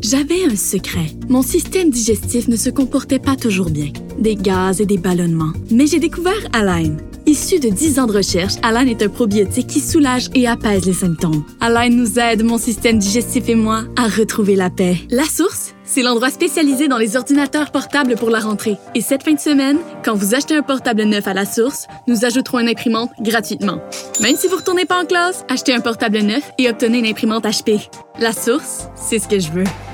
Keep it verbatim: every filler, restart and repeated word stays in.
J'avais un secret. Mon système digestif ne se comportait pas toujours bien. Des gaz et des ballonnements. Mais j'ai découvert Align. Issu de dix ans de recherche, Align est un probiotique qui soulage et apaise les symptômes. Align nous aide, mon système digestif et moi, à retrouver la paix. La Source, c'est l'endroit spécialisé dans les ordinateurs portables pour la rentrée. Et cette fin de semaine, quand vous achetez un portable neuf à La Source, nous ajouterons une imprimante gratuitement. Même si vous ne retournez pas en classe, achetez un portable neuf et obtenez une imprimante H P. La Source, c'est ce que je veux.